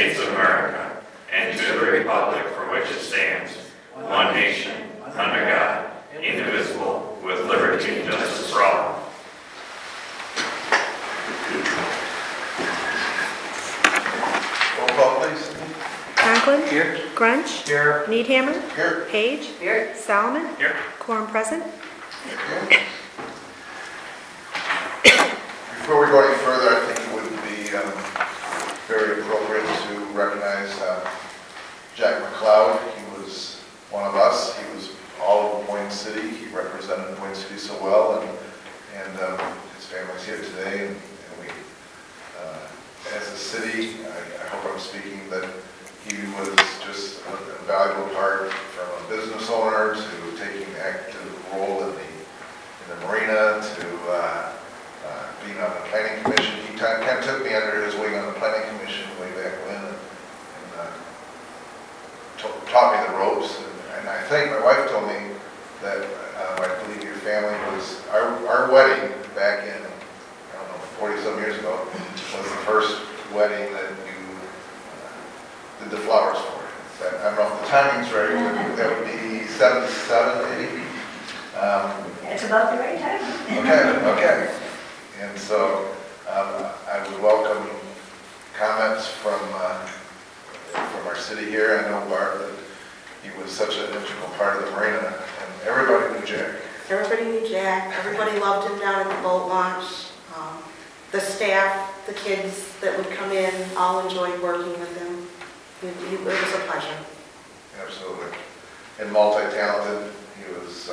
States of America, and to the republic for which it stands, one nation, under God, indivisible, with liberty and justice for all. Roll call, please. Conklin. Here. Grunch. Here. Needhammer. Here. Page. Here. Solomon. Here. Quorum present. Here. Before we go any further, I think it would be very appropriate to recognize Jack McLeod. He was one of us. He was all of Boyne City. He represented Boyne City so well, and his family's here today. And we, as a city, I hope I'm speaking that he was just a valuable part from a business owner to taking an active role in the marina to being on the planning commission. He kind of took me under his wing on the planning commission way back when and taught me the ropes. And I think my wife told me that I believe your family was, our wedding back in, 40-some years ago, was the first wedding that you did the flowers for. I don't know if the timing's right, but that would be 77, maybe? It's about the right time. Okay. And so I would welcome comments from our city here. I know, Bart, that he was such an integral part of the marina, and everybody knew Jack. Everybody knew Jack. Everybody loved him down at the boat launch. The staff, the kids that would come in, all enjoyed working with him. It was a pleasure. Absolutely. And multi-talented. He was,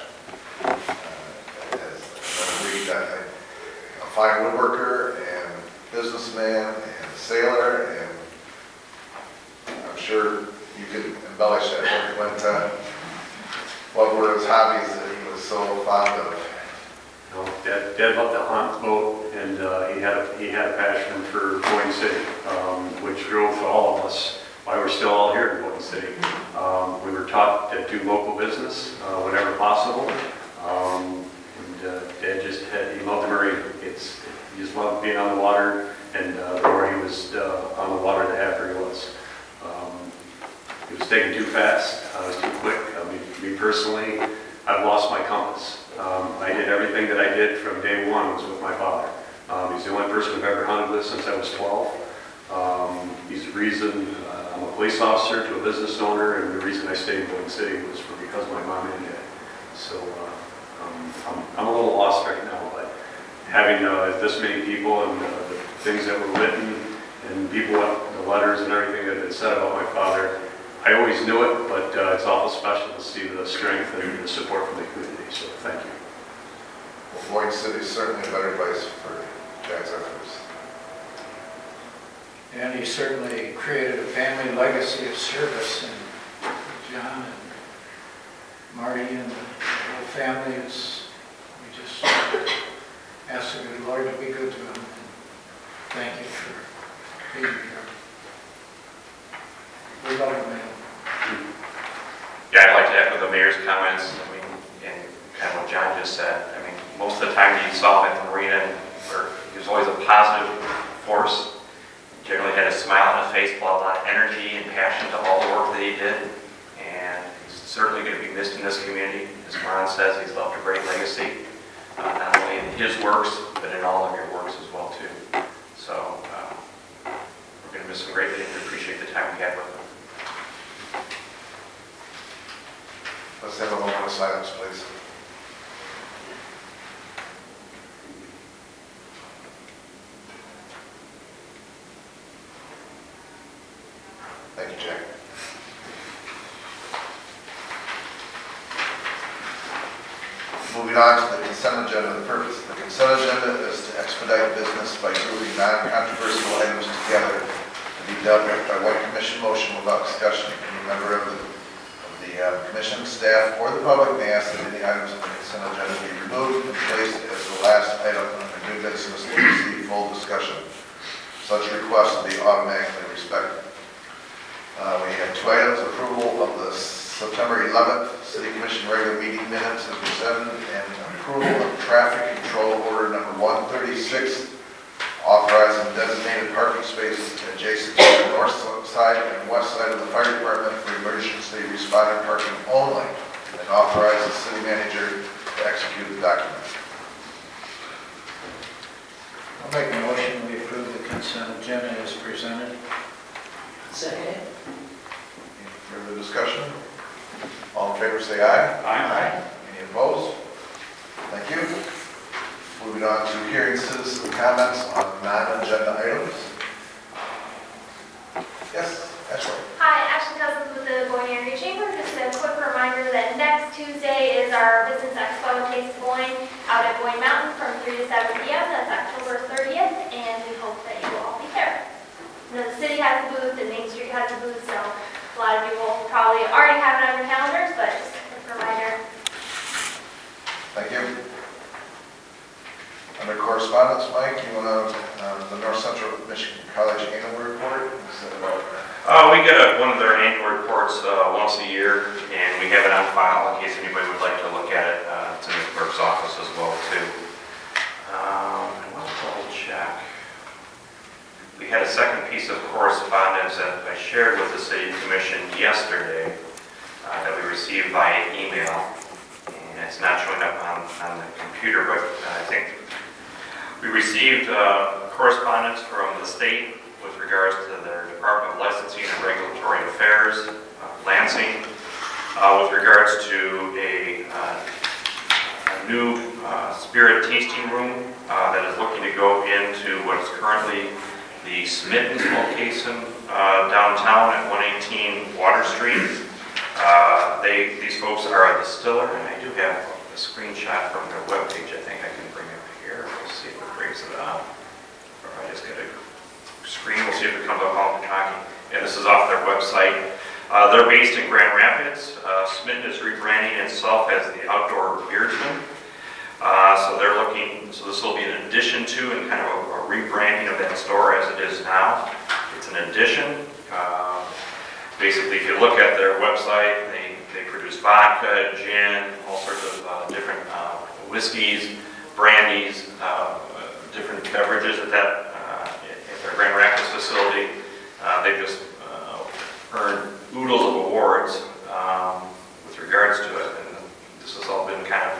as agreed, a fine woodworker and businessman and sailor, and I'm sure you could embellish that. What were his hobbies that he was so fond of? Dad loved to hunt, boat, and he had a passion for Boyne City, which drove all of us why we're still all here in Boyne City. We were taught to do local business whenever possible. And Dad he loved the marine. He just loved being on the water, and the more he was on the water, the happier he was. He was taking too fast. I was too quick. Me personally, I've lost my compass. I did everything that I did from day one was with my father. He's the only person I've ever hunted with since I was 12. He's the reason I'm a police officer to a business owner, and the reason I stayed in Boyne City was because of my mom and dad. So I'm a little lost right now, but having this many people and the things that were written and people, the letters and everything that had said about my father, I always knew it, but it's awful special to see the strength and the support from the community. So thank you. Well, Boyne City is certainly a better place for Jack's efforts. And he certainly created a family legacy of service, and John and Marty and the whole family we just ask the good Lord to be good to him. And thank you for being here. We love you, man. Yeah, I'd like to echo the mayor's comments. And kind of what John just said. Most of the time you saw him at the marina, he was always a positive force. Generally had a smile on his face, brought a lot of energy and passion to all the work that he did. And he's certainly going to be missed in this community. As Ron says, he's left a great legacy, not only in his works, but in all of your works as well, too. So we're going to miss him greatly, and we appreciate the time we had with him. Let's have a moment of silence, please. Thank you, Jack. Moving on to the consent agenda. The purpose of the consent agenda is to expedite business by grouping non-controversial items together to be dealt with by one commission motion without discussion. Any member of the commission, staff, or the public may ask that any items on the consent agenda be removed and placed as the last item under new business to receive full discussion. Such requests will be automatically respected. We have two items: approval of the September 11th City Commission regular meeting minutes as presented, and approval of traffic control order number 136, authorizing designated parking spaces adjacent to the north Second. Any further discussion? All in favor, say aye. Aye. Any opposed? Thank you. Moving on to hearing citizen comments on non-agenda items. Yes, Ashley. Hi, Ashley Cousins with the Boyne Area Chamber. Just a quick reminder that next Tuesday is our Business Expo in Case Boyne out at Boyne Mountain from 3 to 7 p.m. That's October 30th, and we hope that you will all be there. The city has a booth and Main Street has a booth, so a lot of you will probably already have it on your calendars, but just a quick reminder. Thank you. Under correspondence, Mike, you want to, the North Central Michigan College annual report? We get one of their annual reports once a year, and we have it on file in case anybody would like to look at it. It's in the clerk's office as well, too. And we'll double check. We had a second piece of correspondence that I shared with the City Commission yesterday that we received via email. And it's not showing up on the computer, but I think we received correspondence from the state with regards to their Department of Licensing and Regulatory Affairs, Lansing, with regards to a new spirit tasting room that is looking to go into what is currently the Smittens location downtown at 118 Water Street. These folks are a distiller, and I do have a screenshot from their webpage. I think I can bring it here. We'll see if it brings it up. Or I just get a screen. We'll see if it comes up while I'm talking. Yeah, this is off their website. They're based in Grand Rapids. Smitten is rebranding itself as the Outdoor Beardsman. So they're looking, so this will be an addition to and kind of a rebranding of that store as it is now. It's an addition. Basically, if you look at their website, they produce vodka, gin, all sorts of different whiskeys, brandies, different beverages at their Grand Rapids facility. They've just earned oodles of awards with regards to it, and this has all been kind of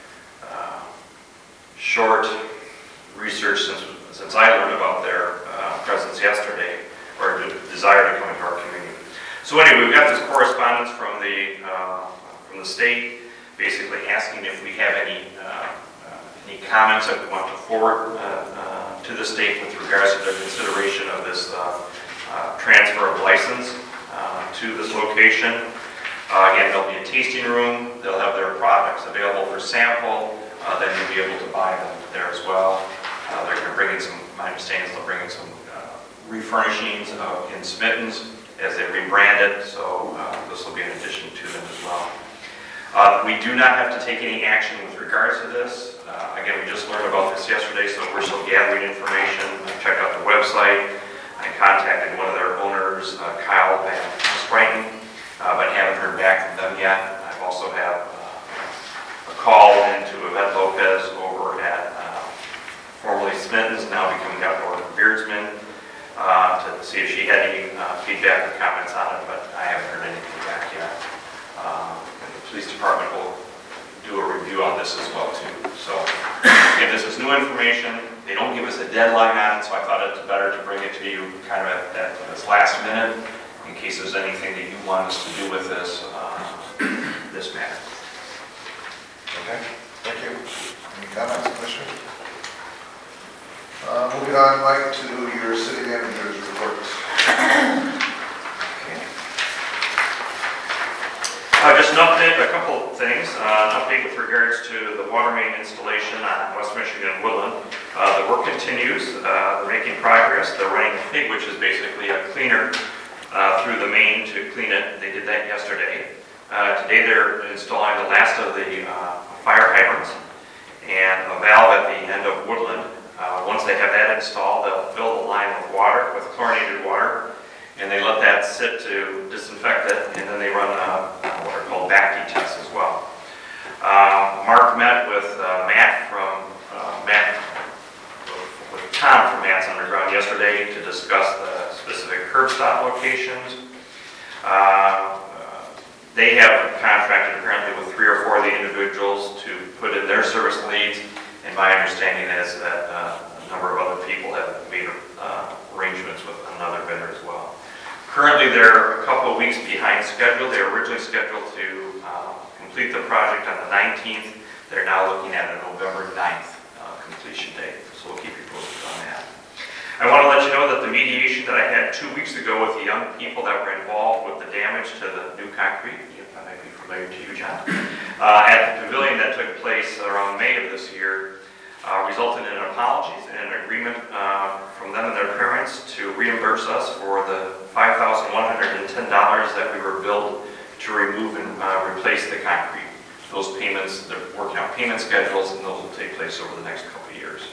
short research since I learned about their presence yesterday, or desire to come into our community. So anyway, we've got this correspondence from the state, basically asking if we have any comments that we want to forward to the state with regards to their consideration of this transfer of license to this location. Again, there'll be a tasting room. They'll have their products available for sample. Then you'll be able to buy them there as well. They're going to bring in some, my understanding is they'll bring in some refurnishings in Smittens as they rebrand it, so this will be an addition to them as well. We do not have to take any action with regards to this. Again, we just learned about this yesterday, so we're still gathering information. I checked out the website. I contacted one of their owners, Kyle Van Sprighton, but haven't heard back from them yet. I've also had a call into Yvette Lopez over at formerly Smittens, now becoming Outdoor Beardsman, to see if she had any feedback or comments on it, but I haven't heard anything back yet. And the police department will do a review on this as well too. So again, this is new information. They don't give us a deadline on it, so I thought it's better to bring it to you kind of at this last minute in case there's anything that you want us to do with this this matter. Okay, thank you. Any comments, Commissioner? Moving on, Mike, to your city manager's reports. Just an update, a couple of things. An update with regards to the water main installation on West Michigan Woodland. The work continues. They're making progress. They're running a pig, which is basically a cleaner through the main to clean it. They did that yesterday. Today they're installing the last of the fire hydrants and a valve at the end of Woodland. Once they have that installed, they'll fill the line with water, with chlorinated water, and they let that sit to disinfect it, and then they run what are called BACT tests as well. Mark met with Tom from Matt's Underground yesterday to discuss the specific curb stop locations. They have contracted apparently with 3 or 4 of the individuals to put in their service leads, and my understanding is that a number of other people have made arrangements with another vendor as well. Currently, they're a couple of weeks behind schedule. They were originally scheduled to complete the project on the 19th. They're now looking at a November 9th completion date, so we'll keep you posted on that. I want to let you know that the mediation that I had 2 weeks ago with the young people that were involved with the damage to the new concrete, that might be familiar to you, John, at the pavilion that took place around May of this year, resulted in apologies and an agreement from them and their parents to reimburse us for the $5,110 that we were billed to remove and replace the concrete. Those payments, they're working out payment schedules, and those will take place over the next couple of years.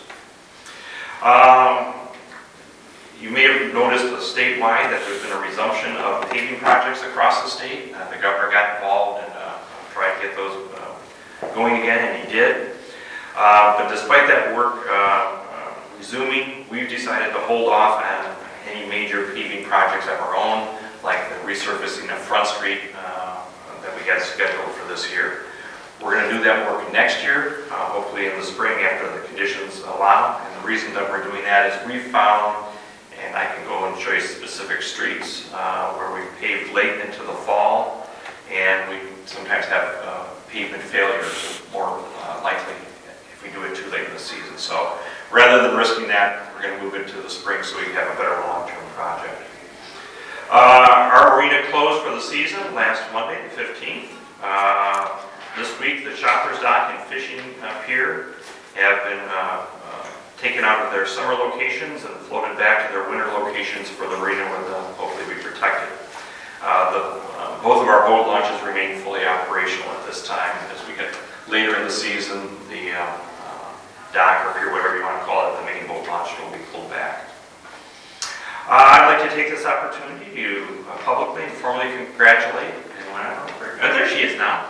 You may have noticed statewide that there's been a resumption of paving projects across the state. The governor got involved and tried to get those going again, and he did. But despite that work resuming, we've decided to hold off on any major paving projects of our own, like the resurfacing of Front Street that we had scheduled for this year. We're going to do that work next year, hopefully in the spring after the conditions allow. And the reason that we're doing that is we've found, and I can go and show you specific streets where we paved late into the fall, and we sometimes have pavement failures more likely if we do it too late in the season. So rather than risking that, we're going to move into the spring so we can have a better long-term project. Our arena closed for the season last Monday, the 15th. This week, the Shoppers Dock and Fishing Pier have been taken out of their summer locations and floated back to their winter locations for the arena where they'll hopefully be protected. Both of our boat launches remain fully operational at this time. As we get later in the season, the dock or pier, whatever you want to call it, the main boat launch will be pulled back. I'd like to take this opportunity to publicly and formally congratulate, there she is now,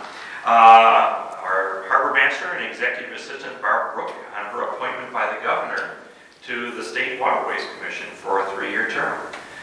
our Harbor Master and Executive Assistant Barb Brook on her appointment by the Governor to the State Waterways Commission for a 3-year term.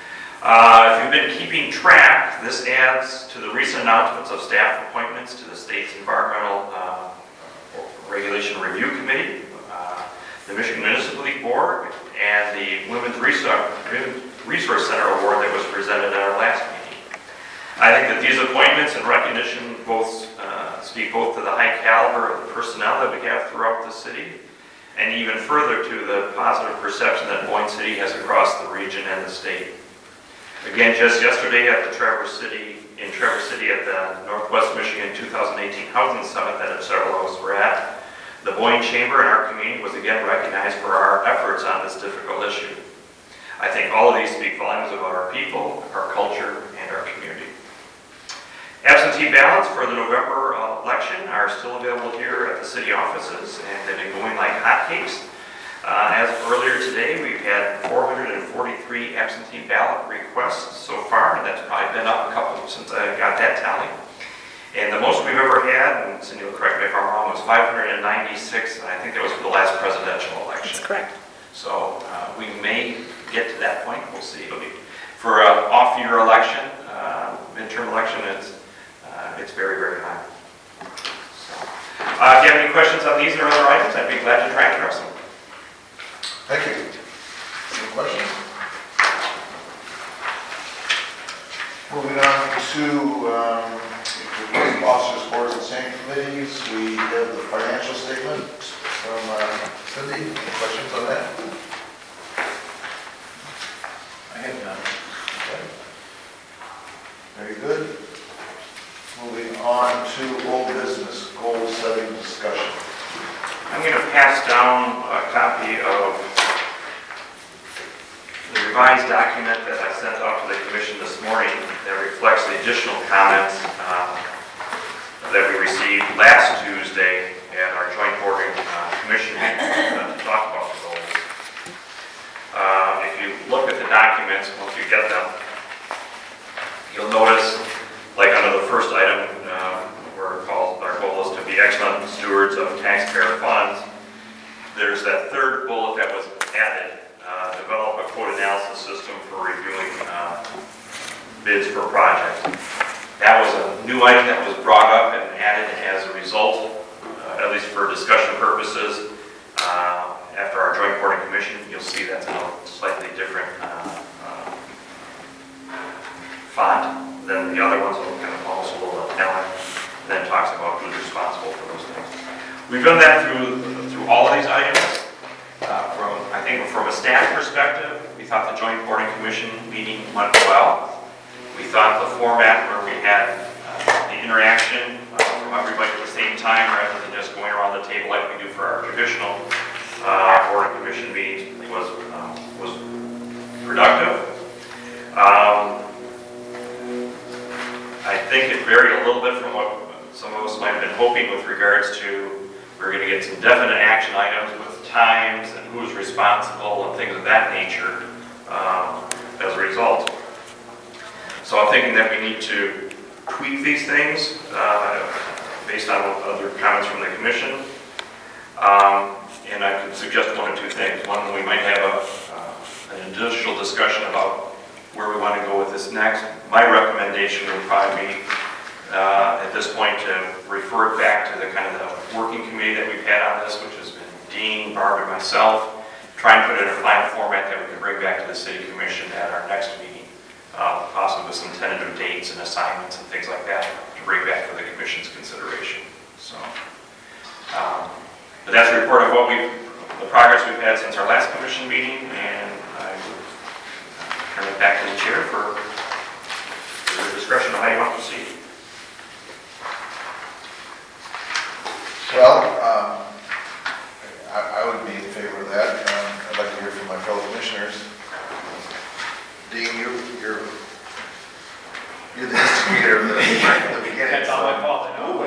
If you've been keeping track, this adds to the recent announcements of staff appointments to the state's Environmental Regulation Review Committee, the Michigan Municipal League Board, and the Women's Resource Center Award that was presented at our last meeting. I think that these appointments and recognition speak both to the high caliber of the personnel that we have throughout the city, and even further to the positive perception that Boyne City has across the region and the state. Again, just yesterday in Traverse City at the Northwest Michigan 2018 Housing Summit that several of us were at, the Boyne Chamber and our community was again recognized for our efforts on this difficult issue. I think all of these speak volumes about our people, our culture, and our community. Absentee ballots for the November election are still available here at the city offices, and they've been going like hotcakes. As of earlier today, we've had 443 absentee ballot requests so far, and that's probably been up a couple since I got that tally. And the most we've ever had, and Cindy will correct me if I'm wrong, was 596, and I think that was for the last presidential election. That's correct. So we may get to that point. We'll see. It'll be for an off-year election, midterm election. It's very, very high. So, if you have any questions on these or other items, I'd be glad to try and address them. Thank you. Any questions? Moving on to officers, boards, and standing committees, we have the financial statement from Cindy. Any questions on that? I have none. Okay. Very good. Moving on to old business, goal setting discussion. I'm going to pass down a copy of the revised document that I sent out to the commission this morning that reflects the additional comments that we received last Tuesday at our joint board commission meeting to talk about the goals. If you look at the documents, once you get them, you'll notice, like under the first item, where our goal is to be excellent stewards of taxpayer funds, there's that third bullet that was added, develop a quote analysis system for reviewing bids for projects. That was a new item that was brought up and added as a result, at least for discussion purposes. After our joint board and commission, you'll see that's in a slightly different font than the other ones, so kind of almost a little italic, and then talks about who's responsible for those things. We've done that through all of these items. I think from a staff perspective, we thought the joint board and commission meeting went well. We thought the format where we had the interaction from everybody at the same time rather than just going around the table like we do for our traditional board and commission meetings was productive. I think it varied a little bit from what some of us might have been hoping with regards to we're going to get some definite action items with times and who's responsible and things of that nature as a result. So I'm thinking that we need to tweak these things based on other comments from the commission. And I could suggest one or two things. One, we might have an initial discussion about where we want to go with this next. My recommendation would probably be at this point to refer it back to the kind of the working committee that we've had on this, which has been Dean, Barb, and myself. Try and put it in a final format that we can bring back to the city commission at our next meeting, possibly with some tentative dates and assignments and things like that to bring back for the commission's consideration. So, but that's a report of the progress we've had since our last commission meeting, and I would turn it back to the chair for your discretion on how you want to proceed. Well, I would be in favor of that. I'd like to hear from my fellow commissioners. Dean, you're the instigator of the beginning. That's all my fault, I know.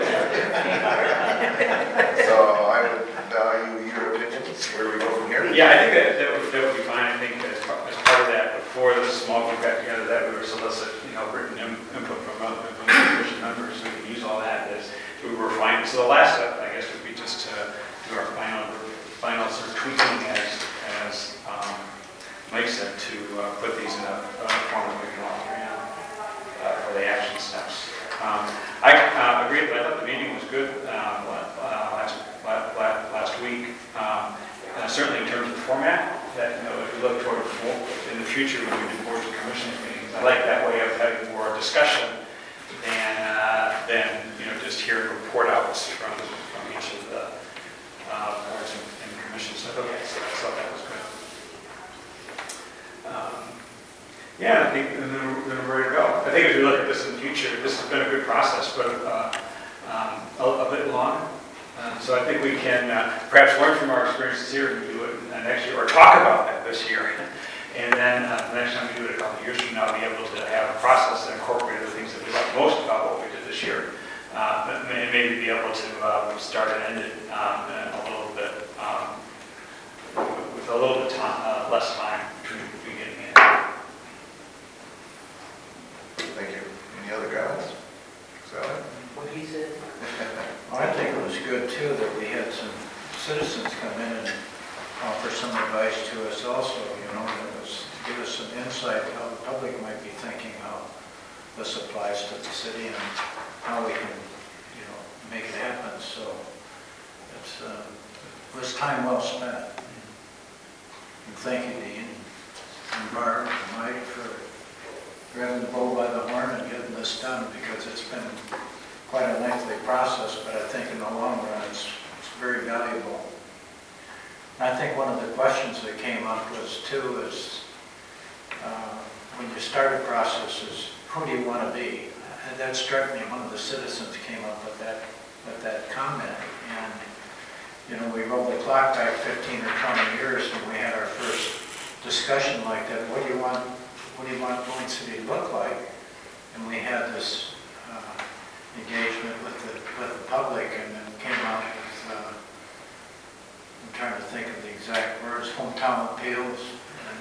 So I would value your opinions. Where do we go from here? Yeah, I think that would be fine. I think as part of that, before the small group got together, that we were solicit, written input from the commission members. We can use all that as we were fine. So the last step, I guess, would be just to do our final sort of tweaking as Mike said, to put these in a form that we can all agree on for the action steps. I agree. I thought the meeting was good last week. Certainly in terms of format, that if we look toward in the future when we do boards and commissions meetings, I like that way of having more discussion than just hearing report outs from each of the boards and commissions. So I thought that was good. Yeah, I think then we're ready to go. I think as we look at this in the future, this has been a good process, but a bit long. So I think we can perhaps learn from our experiences here and do it next year, or talk about that this year. And then the next time we do it a couple of years from now, be able to have a process that incorporates the things that we like most about what we did this year. And maybe be able to start and end it a little bit, with a little bit less time between the beginning and end. Thank you. Any other comments? Sally? What he said. Well, I think it was good too that we had some citizens come in and offer some advice to us also, that was to give us some insight how the public might be thinking how this applies to the city and how we can, make it happen. So it was time well spent. And thank you, Dean, and Barb, and Mike for grabbing the bull by the horn and getting this done, because it's been quite a lengthy process, but I think in the long run it's very valuable. And I think one of the questions that came up was when you start a process is, who do you want to be? And that struck me. One of the citizens came up with that comment, and we rolled the clock back 15 or 20 years when we had our first discussion like that. What do you want Boyne City to look like? And we had this engagement with the public, and then came out with, I'm trying to think of the exact words, hometown appeals and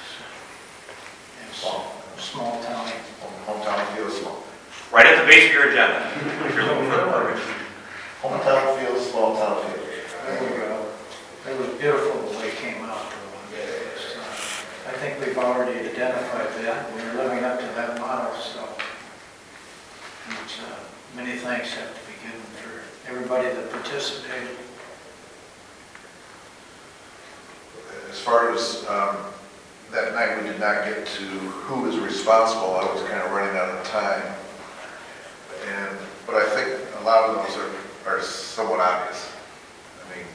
small town. Hometown feels small. Right at the base of your agenda, if you're looking for the verbiage. Hometown feels, small town feels. There we go. It was beautiful the way it came out. I think we've already identified that. We're living up to that model, so many thanks have to be given for everybody that participated. As far as that night we did not get to who is responsible. I was kind of running out of time. But I think a lot of those are somewhat obvious. I mean,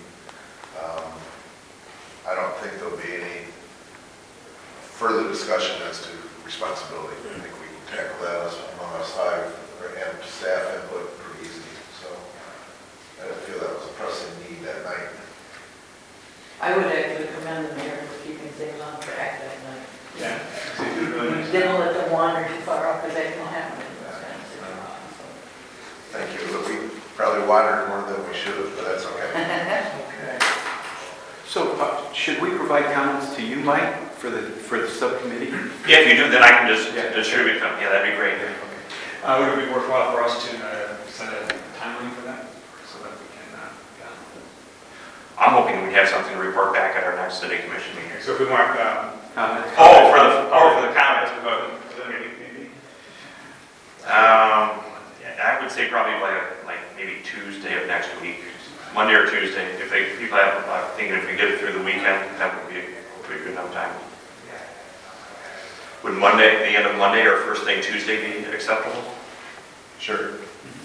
I don't think there'll be any further discussion as to responsibility. I think we can tackle that as among us five and staff input pretty easily. So I didn't feel that was a pressing need that night. I would actually commend the mayor for keeping things on track that night. Yeah. So you did really nice. Didn't let them wander too far off, because that can happen in those kind of situations. Thank you. But we probably wandered more than we should have, but that's okay. Okay. So should we provide comments to you, Mike, for the subcommittee? Yeah, if you do, then I can just distribute them. Yeah, that'd be great. Would it be worthwhile for us to set a timeline for that, so that we can, I'm hoping we have something to report back at our next city commission meeting. so if we want, Comments? For the comments. maybe? I would say probably like maybe Tuesday of next week, Monday or Tuesday. If people have, I'm thinking if we get it through the weekend, that would be a good enough time. Would Monday, the end of Monday or first thing Tuesday be acceptable? Sure.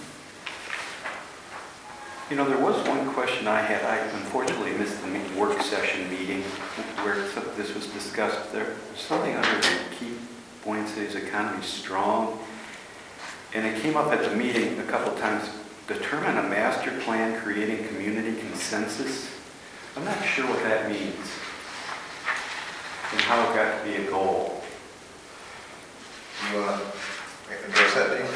You know, there was one question I had. I unfortunately missed the work session meeting where this was discussed. There was something under the Keep Boyne City's economy strong. And it came up at the meeting a couple times. Determine a master plan creating community consensus. I'm not sure what that means and how it got to be a goal. You want to address that, Dean?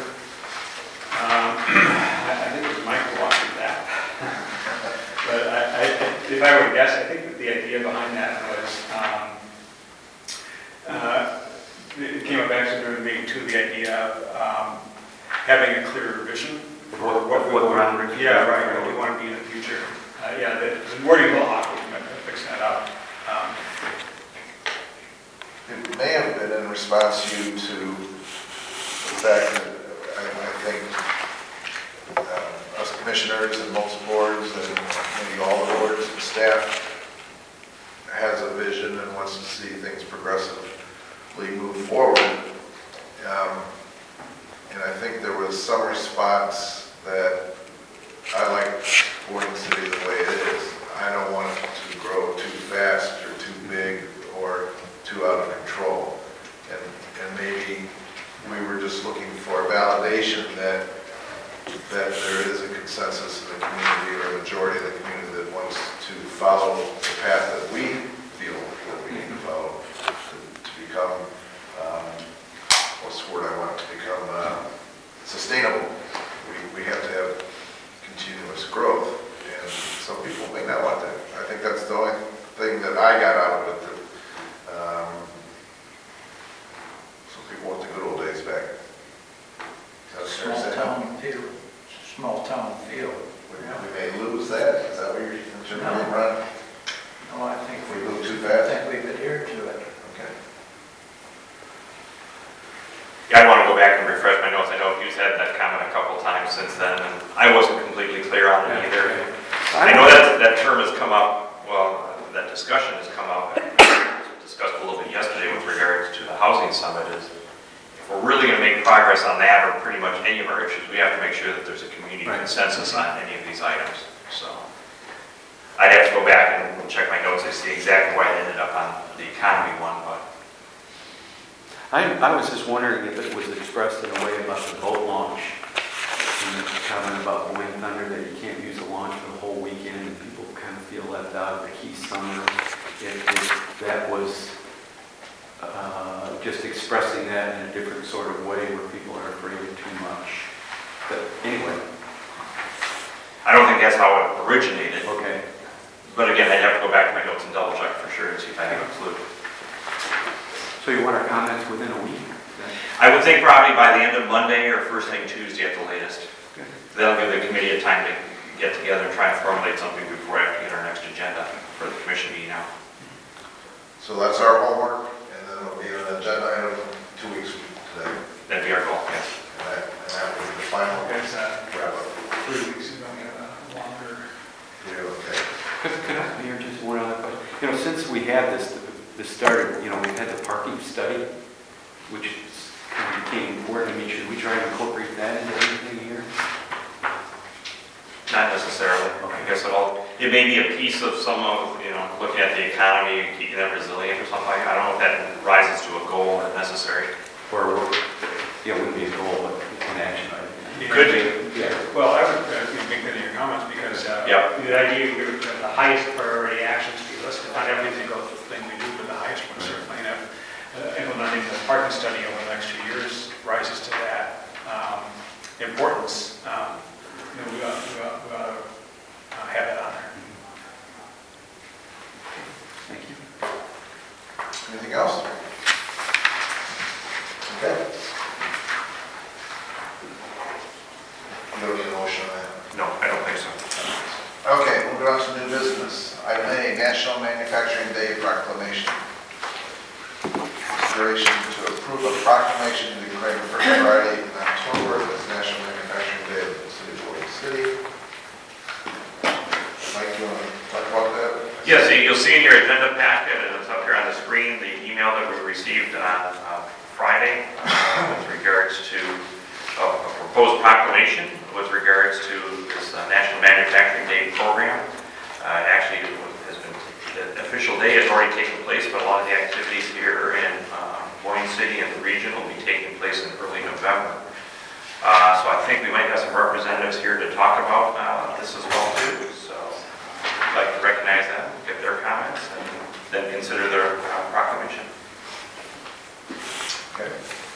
I think it was Mike who wanted that. But if I were to guess, I think that the idea behind that was, it came up actually during the meeting too, the idea of having a clearer vision for what we want. Yeah, right, what we want to be in the future. The wording a little awkward, but fixing that up. It may have been in response to the fact that I think us commissioners and most boards and maybe all the boards and staff has a vision and wants to see things progressively move forward. And I think there was some response that I like Boyne City the way it is. I don't want it to grow too fast or too big or too out of control. And maybe we were just looking for validation that there is a consensus in the community or a majority of the community that wants to follow the path that we feel that we need to follow to become, what's the word I want, to become sustainable. We have to have continuous growth, and some people may not want that. I think that's the only thing that I got out of it. Some people want the good old days back. Small town feel. We may lose that. Is that what you're generally running? No, I think we move too fast. I think we've adhered to it. Okay. Yeah, I want to go back and refresh my notes. I know you've had that comment a couple times since then, and I wasn't completely clear on it either. I know that term has come up, that discussion has come up, and discussed a little bit yesterday with regards to the housing summit, is if we're really going to make progress on that or pretty much any of our issues, we have to make sure that there's a community consensus on any of these items. So I'd have to go back and check my notes to see exactly why I ended up on the economy one, but I was just wondering if it was expressed in a way about the boat launch and the comment about Boyne Thunder that you can't use the launch for the whole weekend and people kind of feel left out of the key summer. If that was just expressing that in a different sort of way where people are afraid of too much. But anyway. I don't think that's how it originated. Okay. But again, I'd have to go back to my notes and double check for sure and see if I have a clue. So you want our comments within a week? I would think probably by the end of Monday or first thing Tuesday at the latest. Okay. That'll give the committee a time to get together and try and formulate something before I have to get our next agenda for the commission meeting now. So that's our homework, and then it'll be an agenda item 2 weeks from today. That'd be our goal, yes. And that will be the final It's wrap up. 3 weeks ago, we have a longer. Yeah, okay. Could I hear just one other question? You know, since we have this the start of, we've had the parking study, which kind of became important. I mean, should we try to incorporate that into anything here? Not necessarily. I guess it may be a piece of some of, looking at the economy, keeping that resilient or something like that. I don't know if that rises to a goal if necessary. Or, yeah, it wouldn't be a goal, but an action item. It could be. Yeah. Well, I would make that in your comments because the idea of the highest priority actions to be listed, not every single thing we do, but the highest one certainly. And implementing the parking study over the next 2 years rises to that importance. We ought to have that on there. Thank you. Anything else? Okay. You don't need a motion on that. No, I don't think so. Okay, moving on to new business. Item A, National Manufacturing Day Proclamation. Consideration to approve a proclamation to declare the first Friday in October as National Manufacturing Day of the City of Boise City. Mike, you want to talk about that? Yes, you'll see in your agenda packet, and it's up here on the screen, the email that we received on Friday with regards to a proposed proclamation with regards to this National Manufacturing Day program. Actually, the official day has already taken place, but a lot of the activities here in Boyne City and the region will be taking place in early November. So I think we might have some representatives here to talk about this as well too. So I'd like to recognize them, get their comments, and then consider their proclamation. Okay.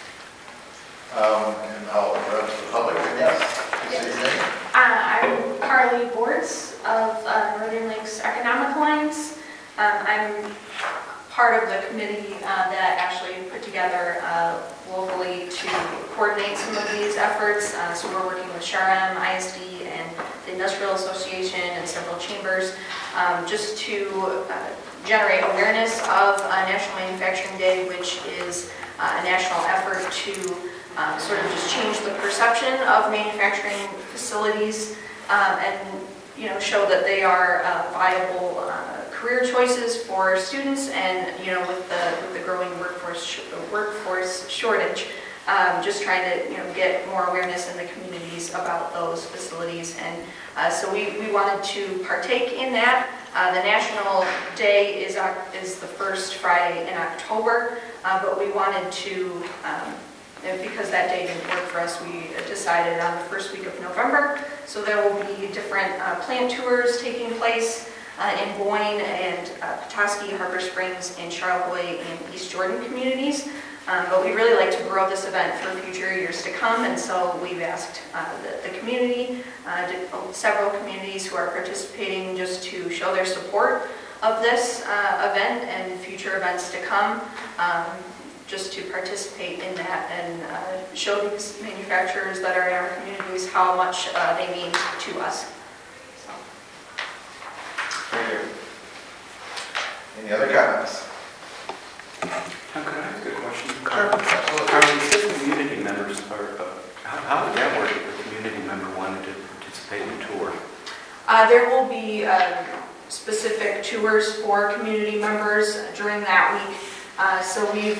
And I'll open it up to the public. Yes. Say your name. I'm Carly Bortz of Northern Lakes Economic Alliance. I'm part of the committee that actually put together locally to coordinate some of these efforts. So we're working with SHRM, ISD, and the Industrial Association and several chambers just to generate awareness of National Manufacturing Day, which is a national effort to sort of just change the perception of manufacturing facilities and show that they are viable career choices for students, and with the growing workforce shortage, just trying to get more awareness in the communities about those facilities. And so we wanted to partake in that. The National Day is the first Friday in October, but we wanted to, because that day didn't work for us, we decided on the first week of November. So there will be different plant tours taking place in Boyne and Petoskey, Harbor Springs, and Charlevoix and East Jordan communities. But we really like to grow this event for future years to come, and so we've asked the community, several communities who are participating, just to show their support of this event and future events to come, just to participate in that and show these manufacturers that are in our communities how much they mean to us. So. Thank you. Any other comments? Could I ask a question? Sure, absolutely. Carly, says community members are, how would that work if a community member wanted to participate in a tour? There will be specific tours for community members during that week. So we've,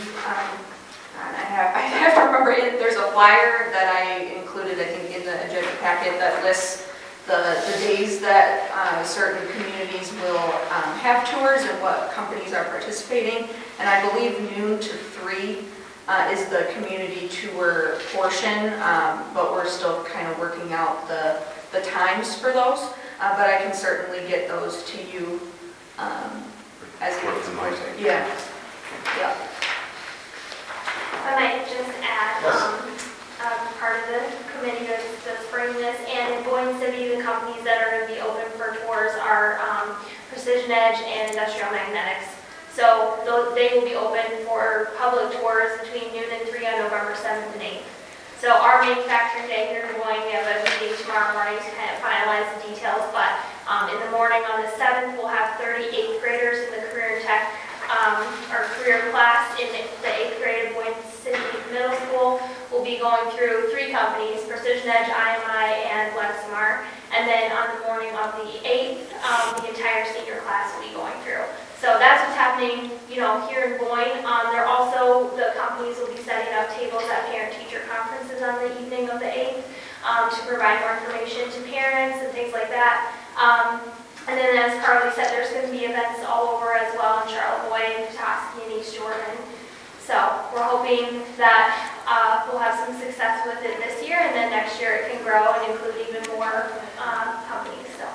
I have to remember, there's a flyer that I included, I think, in the agenda packet that lists the days that certain communities will have tours and what companies are participating. And I believe noon to 3 is the community tour portion, but we're still kind of working out the times for those. But I can certainly get those to you as it gets closer. Yeah. Yeah. I might just add, part of the committee that's bringing this, and in Boyne City, the companies that are going to be open for tours are Precision Edge and Industrial Magnetics. So they will be open for public tours between noon and 3 on November 7th and 8th. So our manufacturing day here in Boyne, we have a meeting tomorrow morning to kind of finalize the details, but in the morning on the 7th, we'll have 38th graders in the Career and Tech our career class in the 8th grade of Boyne City Middle School. We'll be going through 3 companies, Precision Edge, IMI, and Lexmark. And then on the morning of the 8th, the entire senior class will be going through. So that's what's happening, here in Boyne. They're also, the companies will be setting up tables at parent-teacher conferences on the evening of the 8th to provide more information to parents and things like that. And then as Carly said, there's going to be events all over as well in Charlevoix, Petoskey, and East Jordan. So we're hoping that we'll have some success with it this year, and then next year it can grow and include even more companies. So.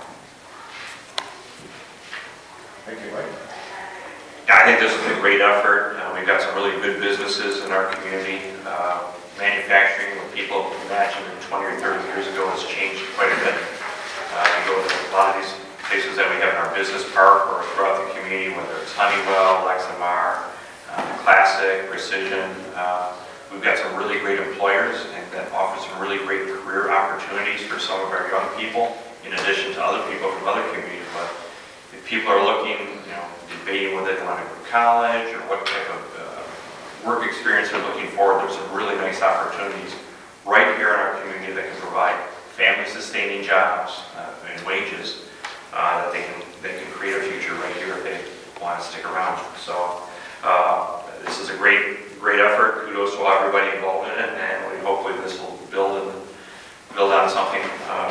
Thank you, Mike. I think this is a great effort. We've got some really good businesses in our community. Manufacturing, with people imagine 20 or 30 years ago, has changed quite a bit. You go to a lot of these places that we have in our business park or throughout the community, whether it's Honeywell, Lexamar, Classic, Precision. We've got some really great employers and that offer some really great career opportunities for some of our young people, in addition to other people from other communities. But if people are looking, debating whether they want to go to college or what type of work experience they're looking for, there's some really nice opportunities right here in our community that can provide family-sustaining jobs and wages that they can create a future right here if they want to stick around. So this is a great effort. Kudos to everybody involved in it, and hopefully this will build on something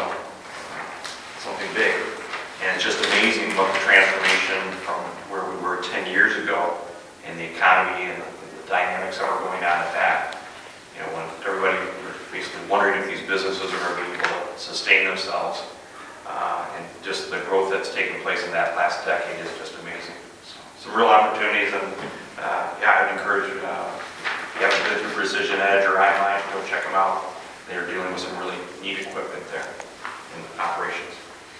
big. And it's just amazing what the transformation from where we were 10 years ago in the economy and the dynamics that are going on at that. When everybody was basically wondering if these businesses are going to be able to sustain themselves, and just the growth that's taken place in that last decade is just amazing. So, some real opportunities, and I'd encourage if you haven't been through Precision Edge or iMind, go check them out. They're dealing with some really neat equipment there in operations.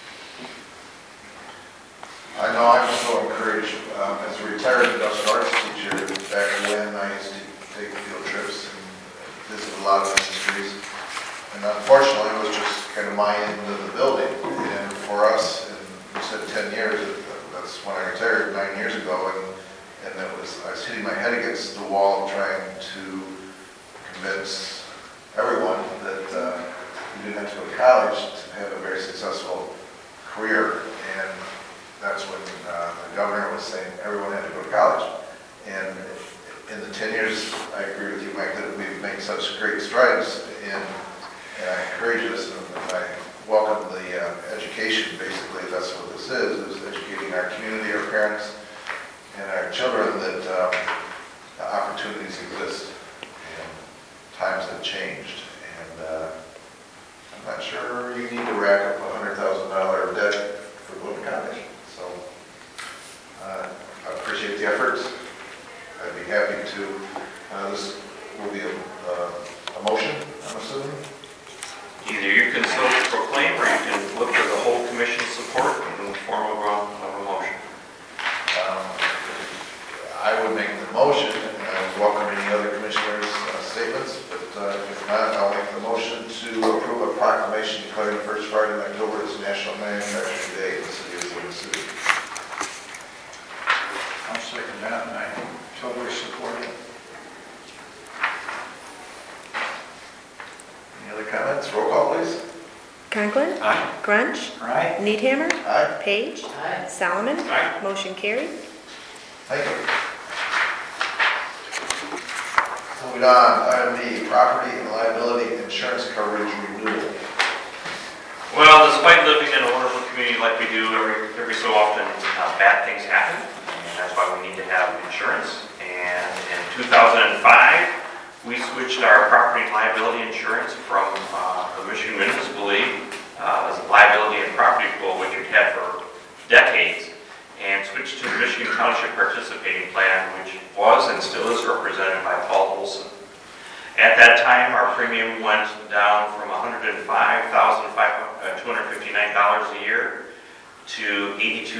I know I'm so encouraged, as a retired industrial arts teacher, back when I used to take field trips and visit a lot of industries. And unfortunately, it was just kind of my end of the building. And for us, you said 10 years, that's when I retired 9 years ago, and I was hitting my head against the wall trying to convince everyone that you didn't have to go to college to have a very successful career. And that's when the governor was saying everyone had to go to college. And in the 10 years, I agree with you, Mike, that we've made such great strides and I encourage this, and I welcome the education, basically, that's what this is educating our community, our parents, and our children that opportunities exist and times have changed. And I'm not sure you need to rack up $100,000 debt for going to college. So I appreciate the efforts. I'd be happy to, this will be a motion, I'm assuming. Either you can self-proclaim or you can look for the whole commission's support in the form of a motion. I would make the motion, and I would welcome any other commissioners' statements, but if not, I'll make the motion to approve a proclamation declaring the first Friday in October as National Manufacturing Day in the city of Boyne City. I'll second that, and I totally support it. Any other comments? Roll call, please. Conklin. Aye. Grunch. Aye. Needhammer. Aye. Page. Aye. Salomon. Aye. Motion carried. Thank you. Moving on, item D, property and liability insurance coverage renewal. Well, despite living in a wonderful community like we do, every so often bad things happen, and that's why we need to have insurance. And in 2005, we switched our property and liability insurance from the Michigan Municipal League as a liability and property pool, which we've had for decades, and switched to the Michigan Township Participating Plan, which was and still is represented by Paul Olson. At that time, our premium went down from $105,259 a year to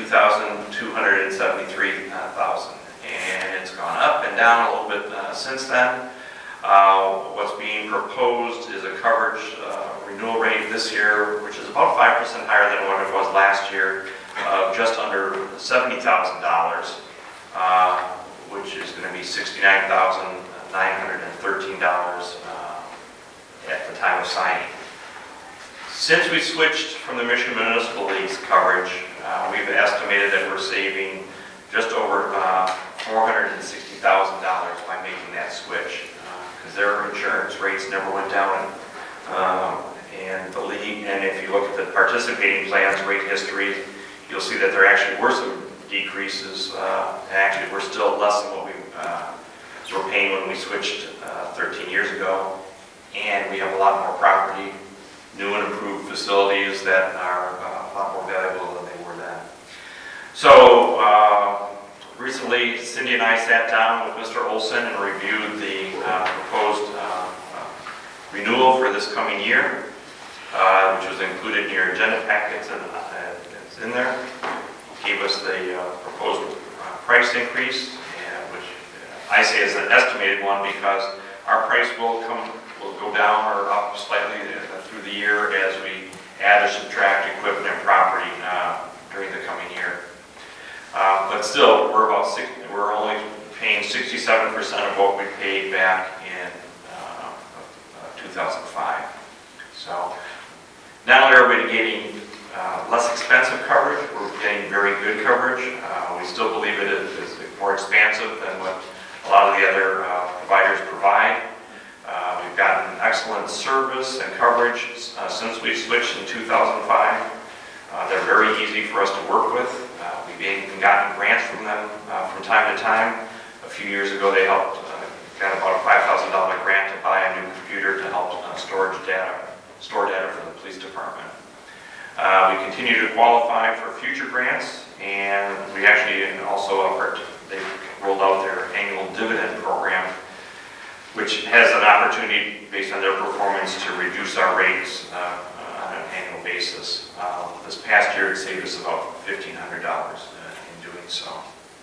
$82,273, and it's gone up and down a little bit since then. What's being proposed is a coverage renewal rate this year, which is about 5% higher than what it was last year, of just under $70,000, which is going to be $69,913 at the time of signing. Since we switched from the Michigan Municipal League's coverage, we've estimated that we're saving just over $460,000 by making that switch, because their insurance rates never went down. And the league, and if you look at the participating plans rate history, you'll see that there actually were some decreases. Actually, we're still less than what we were paying when we switched 13 years ago. And we have a lot more property, new and improved facilities that are a lot more valuable than they were then. So recently, Cindy and I sat down with Mr. Olson and reviewed the proposed renewal for this coming year, which was included in your agenda packets, and it's in there. Gave us the proposed price increase, which I say is an estimated one because our price will go down or up slightly through the year as we add or subtract equipment and property during the coming year. But still, we're only paying 67% of what we paid back in 2005. So not only are we getting less expensive coverage, we're getting very good coverage. We still believe it is more expansive than what a lot of the other providers provide. We've gotten excellent service and coverage since we switched in 2005. They're very easy for us to work with. We've even gotten grants from them from time to time. A few years ago, they got about a $5,000 grant to buy a new computer to help store data for the police department. We continue to qualify for future grants, and we actually they've rolled out their annual dividend program, which has an opportunity based on their performance to reduce our rates on an annual basis. This past year, it saved us about $1,500 in doing so.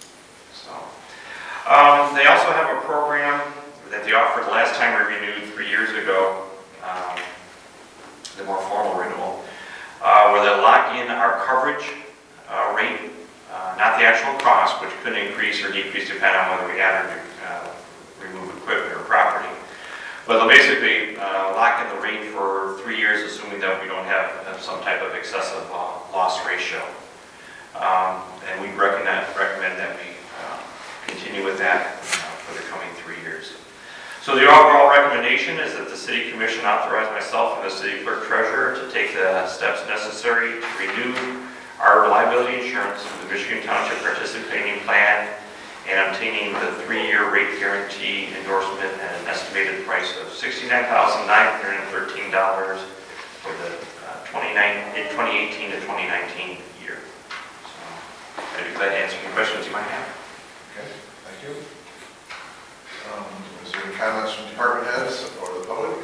They also have a program that they offered last time we renewed 3 years ago, the more formal renewal, where they lock in our coverage rate, not the actual cost, which could increase or decrease depending on whether we add or remove equipment or property. But they'll basically lock in the rate for 3 years, assuming that we don't have some type of excessive loss ratio. And we recommend that we continue with that for the coming 3 years. So the overall recommendation is that the City Commission authorize myself and the City Clerk Treasurer to take the steps necessary to renew our liability insurance with the Michigan Township Participating Plan and obtaining the 3-year rate guarantee endorsement at an estimated price of $69,913 for the 2018 to 2019 year. So I'd be glad to answer any questions you might have. Okay, thank you. Is there any comments from department heads or the public?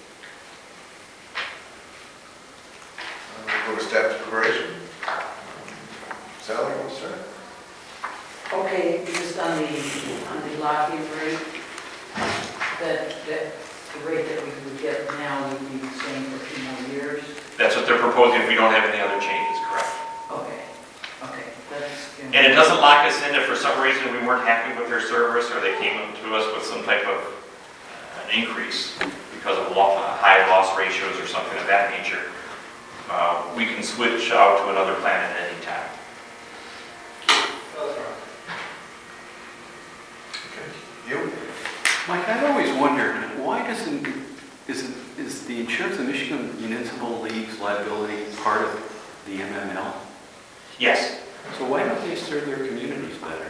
We'll go to staff preparation. Sally, what's that? Okay, just on the lock-in rate, that the rate that we would get now would be the same for 2 more years? That's what they're proposing if we don't have any other changes, correct? Okay. And it doesn't lock us in if for some reason we weren't happy with their service or they came up to us with some type of an increase because of high loss ratios or something of that nature. We can switch out to another plan at any time. Okay, you? Mike, I've always wondered, why is the insurance of Michigan Municipal League's liability part of the MML? Yes. So why don't they serve their communities better?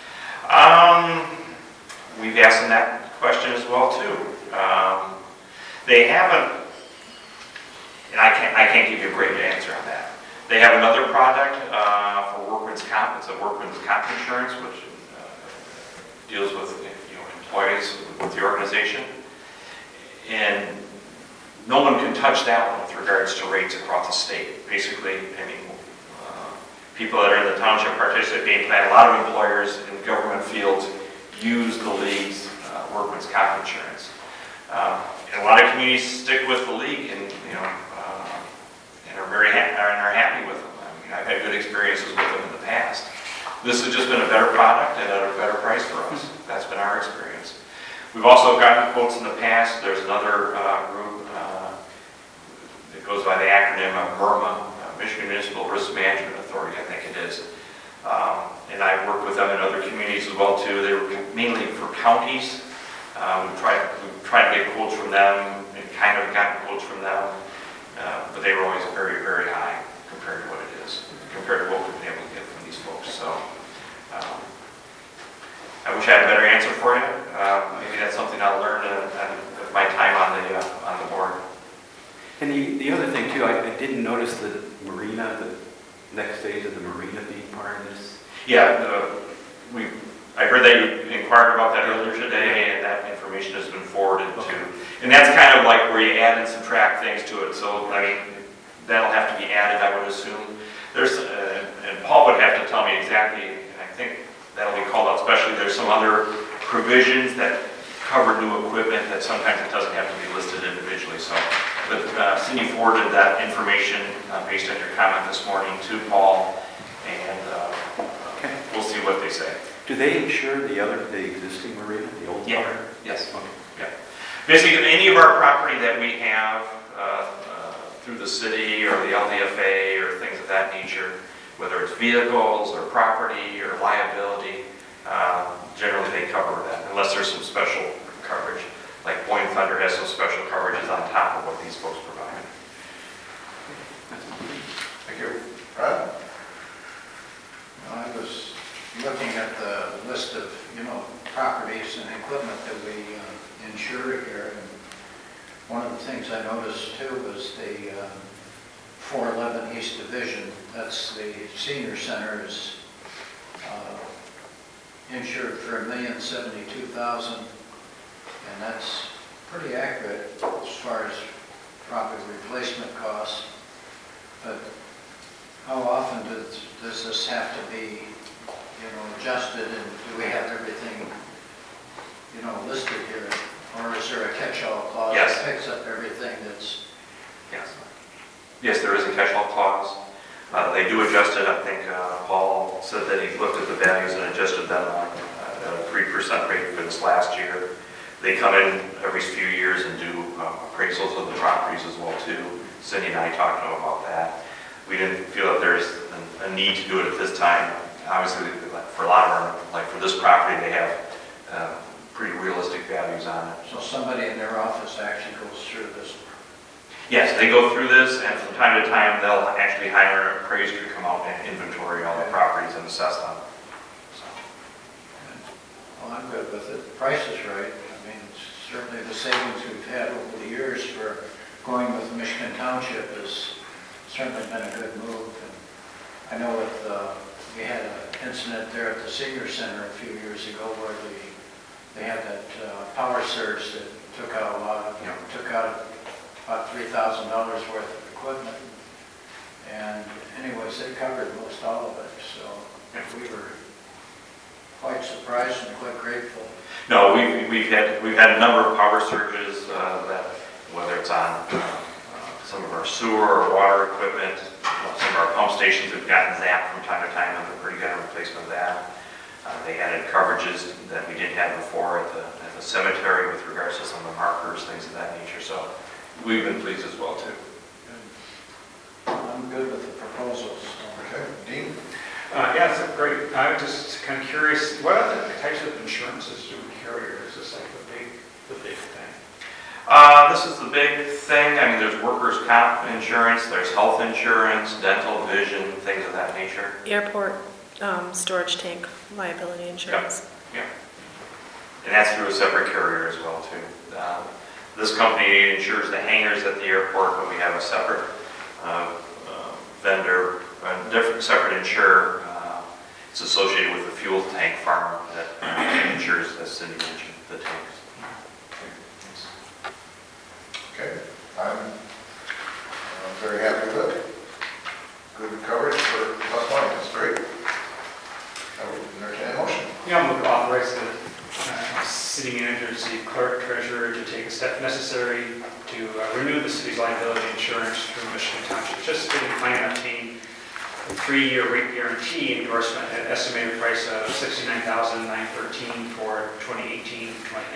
We've asked them that question as well too. They haven't, and I can't give you a great answer on that. They have another product for workman's comp. It's a workman's comp insurance, which deals with employees with the organization, and no one can touch that one with regards to rates across the state. Basically, people that are in the township participating plan, a lot of employers in government fields use the league's workman's comp insurance. And a lot of communities stick with the league and are happy with them. I've had good experiences with them in the past. This has just been a better product and at a better price for us. That's been our experience. We've also gotten quotes in the past. There's another group that goes by the acronym of MIRMA, Michigan Municipal Risk Management Authority, I think it is. and I've worked with them in other communities as well too. They were mainly for counties. We've tried to get quotes from them and kind of gotten quotes from them, but they were always very, very high compared to what it is, compared to what we've been able to get from these folks. So I wish I had a better answer for you. Maybe that's something I'll learn with my time on the board. And the other thing too, I didn't notice the marina, the next phase of the marina being part of this. Yeah, I heard that you inquired about that earlier today, and that information has been forwarded to. And that's kind of like where you add and subtract things to it. So, I mean, that'll have to be added, I would assume. And Paul would have to tell me exactly, and I think that'll be called out especially. There's some other provisions that cover new equipment that sometimes it doesn't have to be listed individually. So, but Cindy forwarded that information based on your comment this morning to Paul, and we'll see what they say. Do they insure the existing marina, the old part? Yes. Okay. Yeah. Basically, any of our property that we have through the city or the LDFA or things of that nature, whether it's vehicles or property or liability, generally they cover that, unless there's some special coverage. Like Boyne Thunder has some special coverages on top of what these folks provide. Thank you. Brad? I was looking at the list of, properties and equipment that we insure here, and one of the things I noticed too was the 411 East Division. That's the senior center is insured for $1,072,000, and that's pretty accurate as far as property replacement costs. But how often does this have to be, adjusted, and do we have everything, listed here? Or is there a catch-all clause that picks up everything that's... Yes, there is a catch-all clause. They do adjust it. I think Paul said that he looked at the values and adjusted them at a 3% rate for this last year. They come in every few years and do appraisals of the properties as well too. Cindy and I talked to them about that. We didn't feel that there's a need to do it at this time. Obviously, for a lot of our, like for this property, they have pretty realistic values on it. So somebody in their office actually goes through this? Yes, they go through this, and from time to time, they'll actually hire an appraiser to come out and inventory all the properties and assess them. So. Well, I'm good with it. The price is right. I mean, certainly the savings we've had over the years for going with Michigan Township has certainly been a good move. And I know we had an incident there at the senior center a few years ago where they had that power surge that took out about $3,000 worth of equipment. And anyways, they covered most all of it. So we were quite surprised and quite grateful. No, we've had a number of power surges that, whether it's on some of our sewer or water equipment, some of our pump stations have gotten zapped from time to time, and they're pretty good at replacement of that. They added coverages that we didn't have before at the cemetery with regards to some of the markers, things of that nature. So we've been pleased as well too. I'm good with the proposals. Okay, Dean? Yeah, that's great. I was just kind of curious, what other types of insurances do we carry, or is this like the big thing? This is the big thing. I mean, there's workers' comp insurance, there's health insurance, dental, vision, things of that nature. Airport storage tank liability insurance. Yeah. And that's through a separate carrier as well too. This company insures the hangars at the airport, but we have a separate vendor, a different separate insurer. It's associated with the fuel tank farm that insures, as Cindy mentioned, the tanks. Okay, I'm very happy with it. Good coverage for plus money, that's great. I would entertain a motion. Yeah, I'm going to authorize the city manager, city clerk, treasurer to take a step necessary to renew the city's liability insurance through Michigan Township. Just getting plan to obtain a 3-year rate guarantee endorsement at an estimated price of $69,913 for 2018-2019.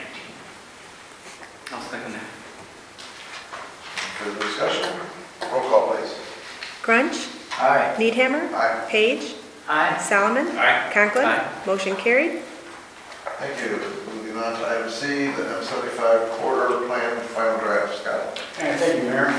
I'll second that. Further discussion? Roll call, please. Grunch, Aye. Needhammer, Aye. Page, Aye. Solomon? Aye. Conklin? Aye. Motion carried. Thank you. Moving on to item C, the M75 corridor plan final draft. Scott? Thank you, Mayor.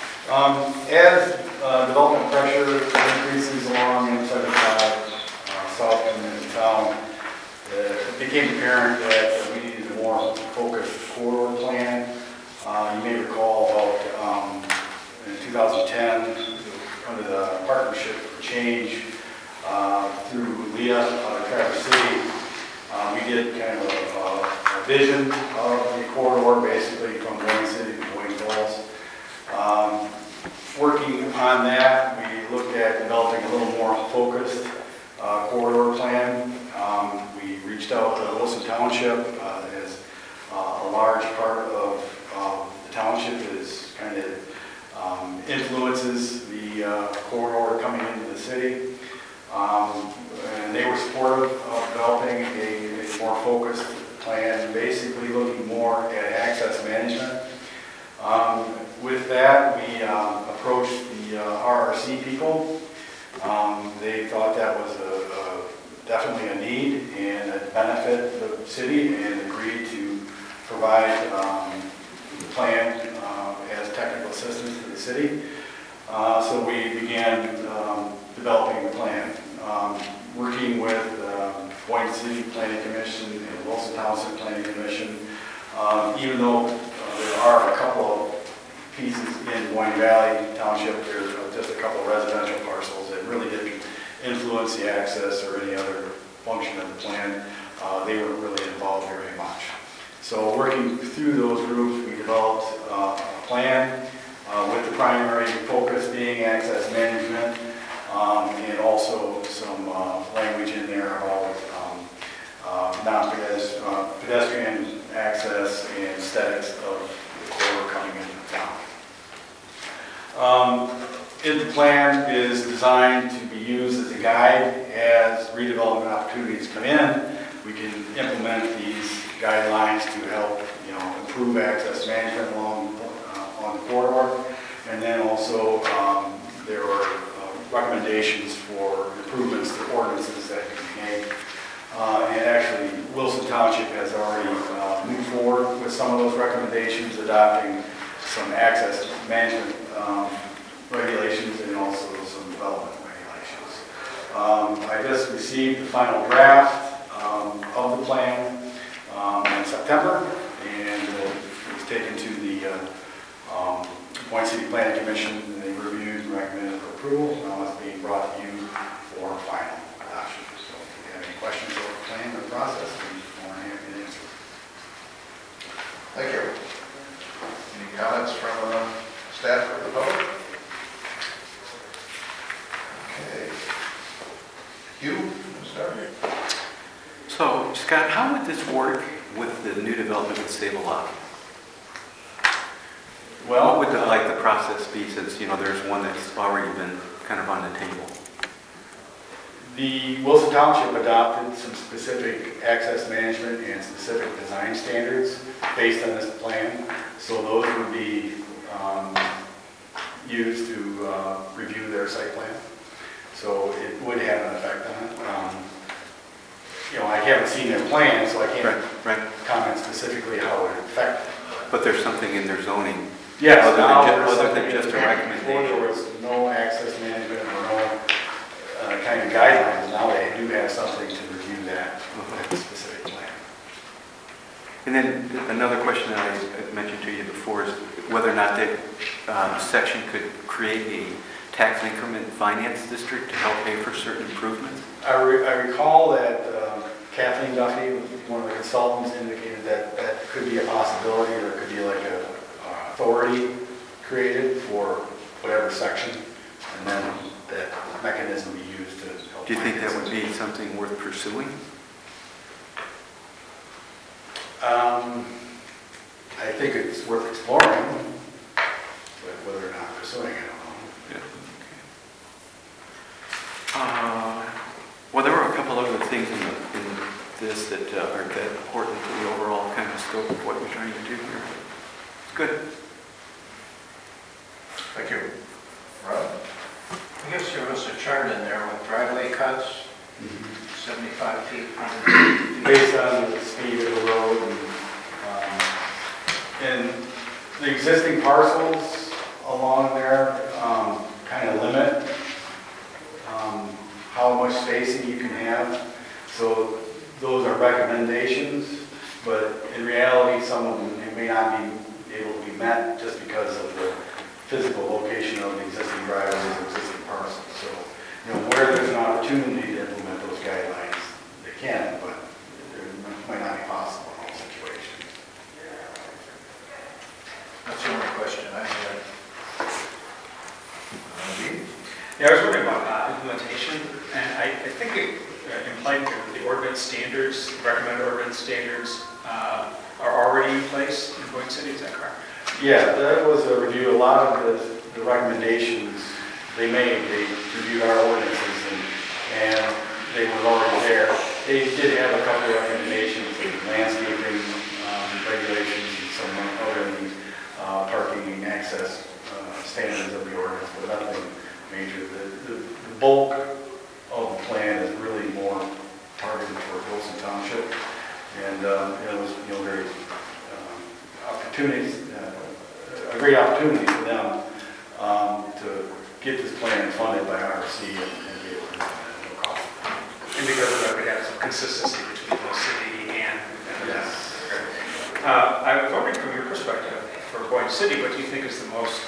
As development pressure increases along M75 south in town, it became apparent that we needed a more focused corridor plan. You may recall about in 2010, under the Partnership for Change through LEA out of Traverse City, we did kind of a vision of the corridor, basically from Boyne City to Boyne Falls. Working on that, we looked at developing a little more focused corridor plan. We reached out to Wilson Township as a large part of the township is kind of influences the corridor coming into the city. And they were supportive of developing a more focused plan, basically looking more at access management. With that, we approached the RRC people. They thought that was definitely a need and a benefit to the city, and agreed to provide the plan as technical assistance to the city. So we began developing the plan, working with Boyne City Planning Commission and Wilson Township Planning Commission. Even though there are a couple of pieces in Boyne Valley Township, there's just a couple of residential parcels that really didn't influence the access or any other function of the plan. They weren't really involved very much. So working through those groups, we developed a plan with the primary focus being access management, and also some language in there about pedestrian access and aesthetics of the corridor coming into town. The plan is designed to be used as a guide as redevelopment opportunities come in. We can implement these guidelines to help, improve access management along on the corridor, and then also there are recommendations for improvements to ordinances that can be made. And actually, Wilson Township has already moved forward with some of those recommendations, adopting some access management regulations and also some development regulations. I just received the final draft of the plan in September, and it was taken to the Boyne City Planning Commission, and they reviewed and recommended for approval. Now it's being brought to you for final adoption. So if you have any questions about the plan or the process, we're more than happy to answer. Thank you. Any comments from staff or the public? Okay. Hugh, start. So, Scott, how would this work with the new development with Save-A-Lot? Well, what would the process be, since there's one that's already been kind of on the table? the Wilson Township adopted some specific access management and specific design standards based on this plan. So those would be used to review their site plan. So it would have an effect on it. I haven't seen their plan, so I can't comment specifically how it would affect it. But there's something in their zoning. Yes, other than just a recommendation. Before there was no access management or no kind of guidelines. Now they do have something to review that specific plan. And then another question that I mentioned to you before is whether or not that section could create a tax increment finance district to help pay for certain improvements. I recall that Kathleen Duffy, one of the consultants, indicated that that could be a possibility, or it could be like a authority created for whatever section, and then that mechanism be used to help. Do you think that would be something worth pursuing? I think it's worth exploring, but whether or not pursuing, I don't know. Yeah. Well, there were a couple other things in this that aren't that important to the overall kind of scope of what we're trying to do here. Good. Thank you. Rob? I guess there was a chart in there with driveway cuts, 75 feet, 100 feet. Based on the speed of the road and the existing parcels along there kind of limit how much spacing you can have. So those are recommendations, but in reality, some of them may not be able to be met just because of the physical location of the existing driveways, existing parcels. So, where there's an opportunity to implement those guidelines, they can, but it might not be possible in all situations. That's the only question I had. Yeah, I was wondering about implementation, and I think it implied the ordinance standards, recommended ordinance standards are already in place in Boyne City, is that correct? Yeah, that was a review. A lot of the recommendations they made, they reviewed our ordinances and they were already there. They did have a couple of recommendations in landscaping regulations and some other parking and access standards of the ordinance, but nothing major. The bulk of the plan is really more targeted toward Wilson Township, and it was very opportunities, a great opportunity for them to get this plan funded by RC and be able to implement it at no cost. And because of that, we have some consistency between the city and the town. I was wondering from your perspective for Boyne City, what do you think is the most,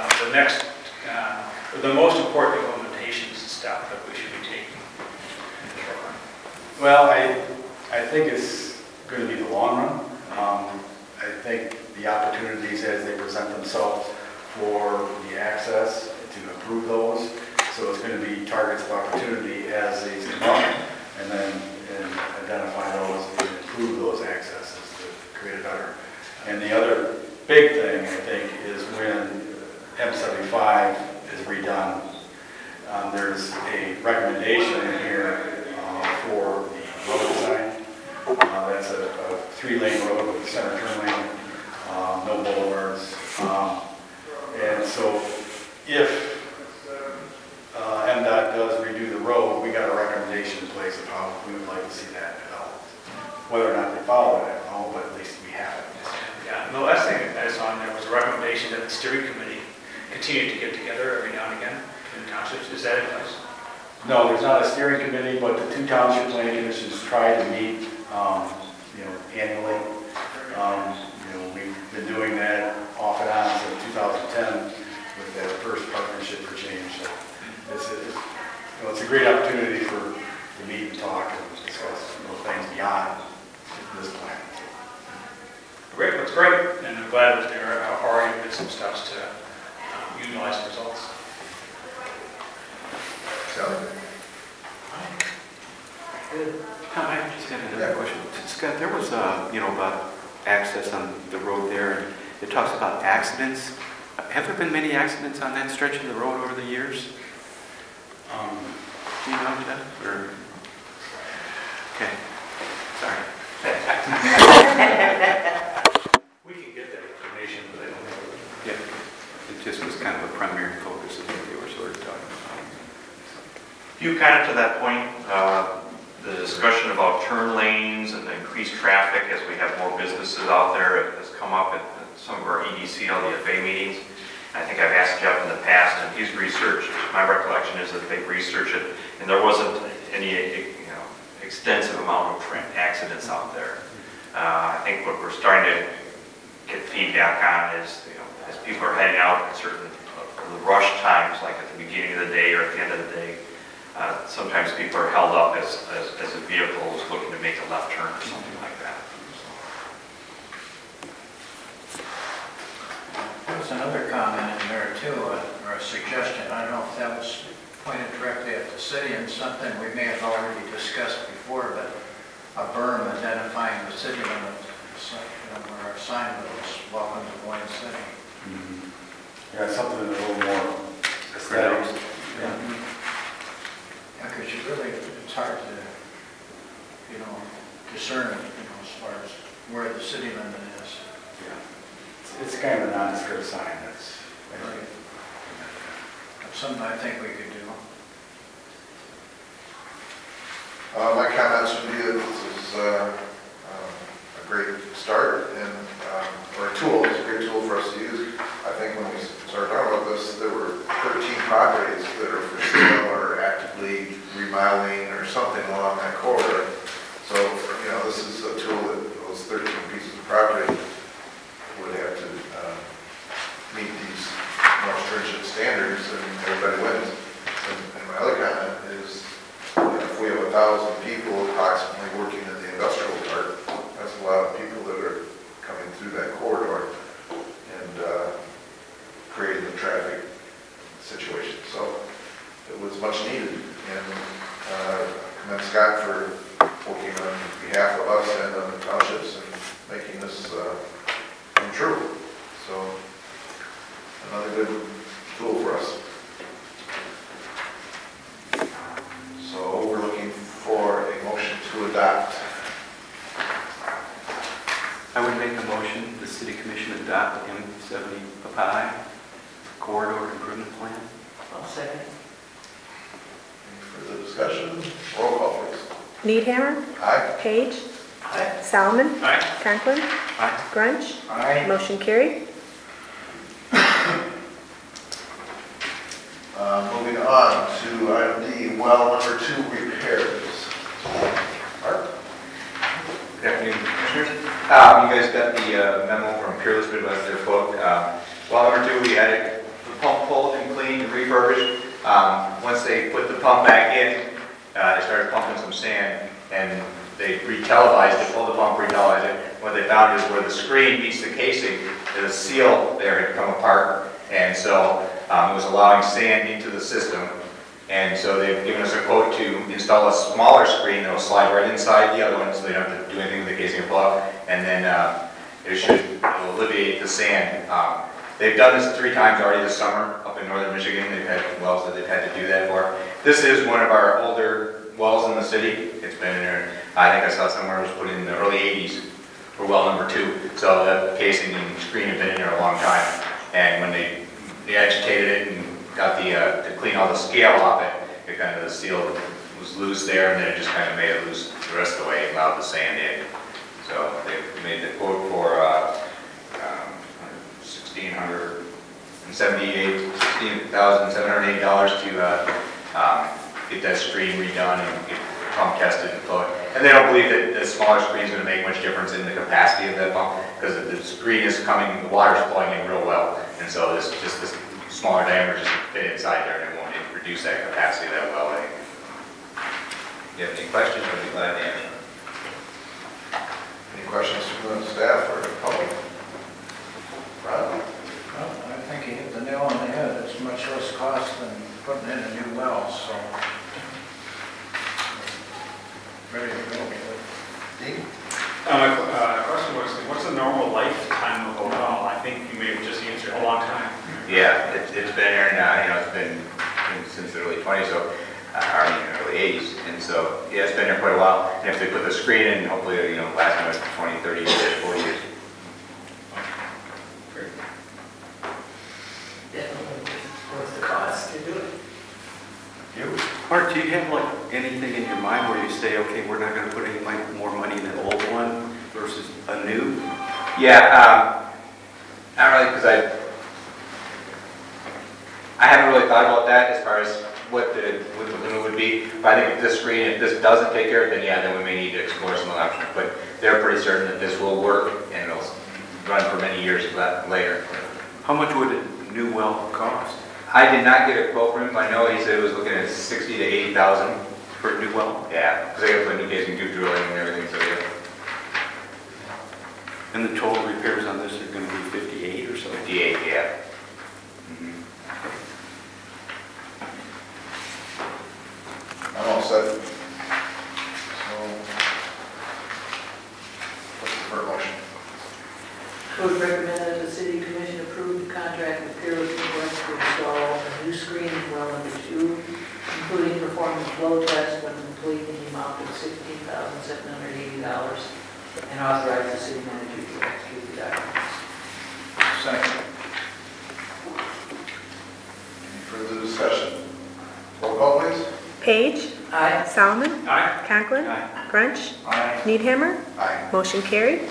the most important implementation step that we should be taking in the short run? Well, I think it's going to be the long run. I think the opportunities as they present themselves for the access to improve those. So it's going to be targets of opportunity as they come up, and then identify those and improve those accesses to create a better. And the other big thing, I think, is when M75 is redone. There's a recommendation in here for the road design. That's a 3-lane road with a center turn lane, no boulevards. And so if MDOT does redo the road, we got a recommendation in place of how we would like to see that developed. Whether or not they follow it, I don't know, but at least we have it. Yeah, and the last thing I saw on there was a recommendation that the steering committee continue to get together every now and again in the townships. Is that in place? No, there's not a steering committee, but the 2 township planning commissions try to meet, annually. We've been doing that off and on since 2010 with that first partnership for change. So it's a great opportunity to meet and talk and discuss things beyond this plan. Great, that's great, and I'm glad that there are already been some steps to utilize the results. Tom, I just had another question. Scott, there was, about access on the road there, and it talks about accidents. Have there been many accidents on that stretch of the road over the years? Do you know that? Or? Okay, sorry. We can get that information, but I don't know. Yeah, it just was kind of a primary focus of what they were sort of talking about. You kind of to that point, the discussion about turn lanes and the increased traffic as we have more businesses out there has come up at some of our EDC LDFA meetings. I think I've asked Jeff in the past, and he's researched. My recollection is that they've researched it, and there wasn't any, extensive amount of accidents out there. I think what we're starting to get feedback on is, as people are heading out at certain rush times, like at the beginning of the day or at the end of the day, sometimes people are held up as a vehicle is looking to make a left turn or something like that. There was another comment in there too, or a suggestion. I don't know if that was pointed directly at the city and something we may have already discussed before, but a berm identifying the city limits, where our sign was "Welcome to Boyne City." Mm-hmm. Yeah, something a little more aesthetic. Yeah, because you really, it's hard to, discern, as far as where the city limit is. Yeah, it's kind of a nondescript sign. That's something I think we could do. My comments would be that this is a great start and, or a tool, it's a great tool for us to use. I think when we started talking about this, there were 13 properties that are for sale or actively remodeling or something along that corridor. So, this is a tool that those 13 pieces of property would have to meet these more stringent standards and everybody wins. And my other comment is, if we have 1,000 people approximately working in the industrial park, that's a lot of people that are coming through that corridor and creating the traffic situation. So it was much needed. And I commend Scott for working on behalf of us and on the townships and making this come true. So another good tool for us. So we're looking for a motion to adopt. I would make a motion, the City Commission adopt the M75 Corridor Improvement Plan. I'll second. Any further discussion? Roll call, please. Needhammer. Aye. Page. Aye. Salmon. Aye. Conklin. Aye. Grunch. Aye. Motion carried. Moving on to item D, well number 2, repairs. Mark? Good afternoon, Commissioners. You guys got the memo from Peerless Midwest, their quote. Well number 2, we had it pump pulled and cleaned and refurbished. Once they put the pump back in, they started pumping some sand and they re-televised it, pulled the pump, re-televised it. What they found is where the screen meets the casing, there's a seal there had come apart, and so it was allowing sand into the system. And so they've given us a quote to install a smaller screen that will slide right inside the other one, so they don't have to do anything with the casing or pull up, and then it'll alleviate the sand. They've done this 3 times already this summer up in northern Michigan. They've had wells that they've had to do that for. This is one of our older wells in the city. It's been in there, I think I saw somewhere it was put in the early 80s for well number 2. So the casing and screen have been in there a long time. And when they agitated it and got to clean all the scale off it, it kind of, the seal was loose there, and then it just kind of made it loose the rest of the way and allowed the sand in. So they made the quote for $16,780 to get that screen redone and get the pump tested and flow. And they don't believe that the smaller screen is going to make much difference in the capacity of that pump, because the screen is coming, the water's flowing in real well, and so this smaller diameter just fit inside there, and it won't reduce that capacity that well. If you have any questions, I'd be glad to answer. Any questions from the staff or the public? Ron? Well, I think you hit the nail on the head. It's much less cost than putting in a new well, so. Ready to go. Dean? My question was, what's the normal lifetime of a well? I think you may have just answered a long time. Yeah, it's been there now, it's been since the early 20s, so, or early 80s, and so, yeah, it's been there quite a while. And if they put the screen in, hopefully, last time it's 20, 30 years, 40 years. Great. Definitely worth the cost to do it. You? Mark, do you have anything in your mind where you say, okay, we're not going to put any more money in the old one versus a new? Yeah, not really, because I haven't really thought about that as far as what the limit would be. But I think if this doesn't take care of it, then we may need to explore some other options. But they're pretty certain that this will work and it'll run for many years later. How much would a new well cost? I did not get a quote from him. I know he said it was looking at $60,000 to $80,000 for a new well? Yeah, because they got to put new casing, do drilling and everything. So yeah. And the total repairs on this are going to be 58 or so? 58, yeah. I'm all set. So, what's the first motion? Would recommend that the city commission approve the contract with Peerless Midwest to install a new screen in well number 2, including performing flow tests when complete in the amount of $16,780, and authorize the city manager to execute the documents. Second. Any further discussion? Roll call, please. Page. Aye. Solomon? Aye. Conklin? Aye. Grunch? Aye. Needhammer? Aye. Motion carried.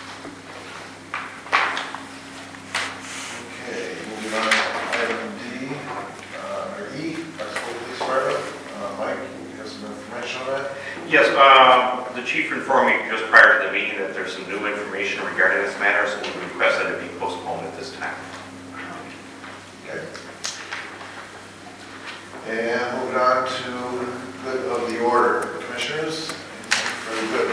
Okay, moving on to item D, or E, our school police department. Mike, you have some information on that? Yes, the chief informed me just prior to the meeting that there's some new information regarding this matter, so we request that it be postponed at this time. Okay. And moving on to good of the order. Commissioners, very good.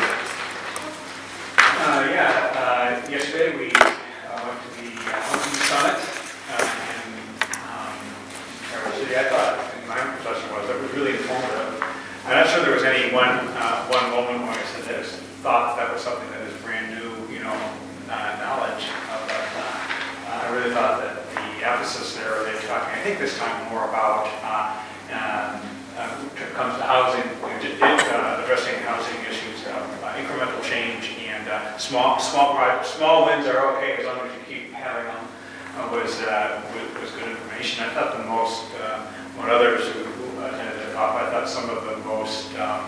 Yesterday we went to the housing summit in Traverse City. I thought, and my impression was, it was really informative. I'm not sure there was any one moment when I said this, thought that was something that is brand new, knowledge. But I really thought that the emphasis there, they were talking, I think this time more about, when it comes to housing, addressing housing issues, incremental change, and small wins are okay as long as you keep having them, was good information. I thought the most, when others who attended the talk, I thought some of the most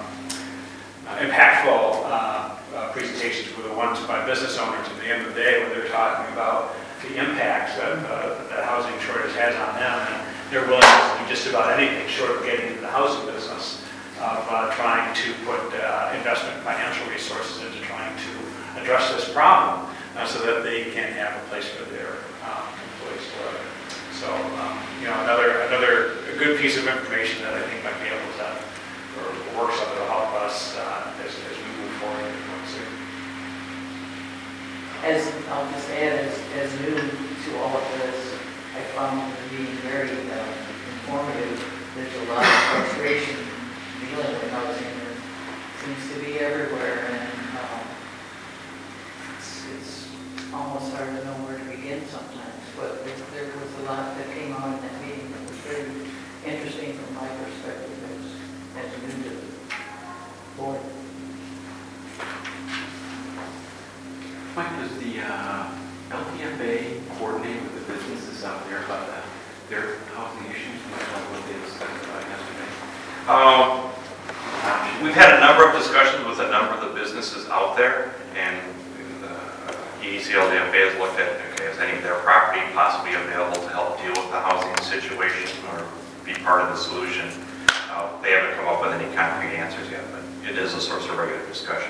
impactful presentations were the ones by business owners at the end of the day when they're talking about the impacts that the housing shortage has on them, and their willingness to do just about anything short of getting into the housing business, of trying to put investment financial resources into trying to address this problem so that they can have a place for their employees to live. So, another good piece of information that I think might be able to, or works that will help us as we move forward in the city. As I'll just add, as new to all of this, I found it being very informative. There's a lot of frustration dealing with housing that seems to be everywhere, and it's almost hard to know where to begin sometimes. But there was a lot that came out in that meeting that was very interesting from my perspective as new to the board. Mike, does the LTFA coordinate with the businesses out there about their housing issues? What they discussed about yesterday? We've had a number of discussions with a number of the businesses out there, and the EDC-LTFA has looked at, okay, is any of their property possibly available to help deal with the housing situation or be part of the solution? They haven't come up with any concrete answers yet, but it is a source of regular discussion.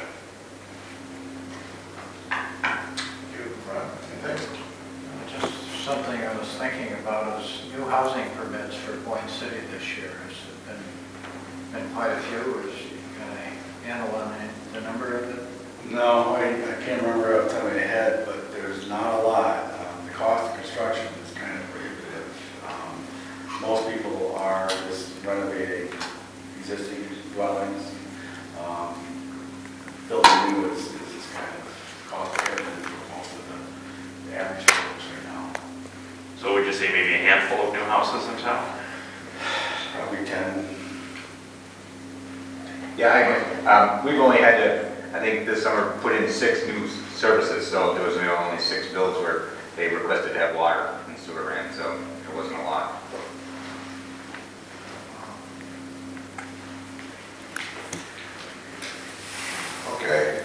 Just something I was thinking about is new housing permits for Boyne City this year. Has been quite a few. Is you got a handle on the number of it? No, I can't remember off the top of my head, but there's not a lot. The cost of construction is kind of prohibitive. Most people are just renovating existing dwellings. Building new is kind of cost prohibitive for most of the average folks right now. So would you say maybe a handful of new houses in town? Probably 10. Yeah, I agree. We've only had to, I think this summer, put in 6 new services, so there was only 6 builds where they requested to have water and sewer ran, so it wasn't a lot. Okay.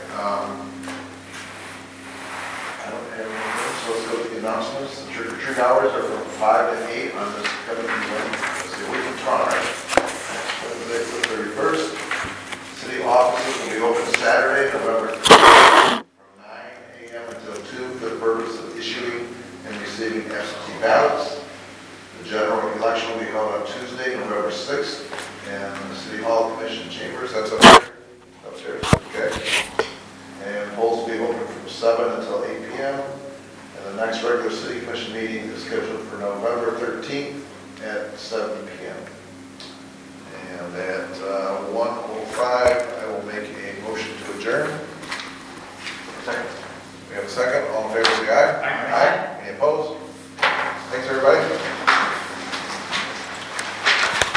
I don't have anything, so let's go to the announcements. The trick-or-treat hours are from 5 to 8 on this coming Wednesday, a week from tomorrow. Next Wednesday, the 31st. City offices will be open Saturday, November 3rd, from 9 a.m. until 2 for the purpose of issuing and receiving absentee ballots. The general election will be held on Tuesday, November 6th, and the City Hall Commission Chambers, that's upstairs, okay. And polls will be open from 7 until 8 p.m. And the next regular City Commission meeting is scheduled for November 13th at 7 p.m. And at 1:05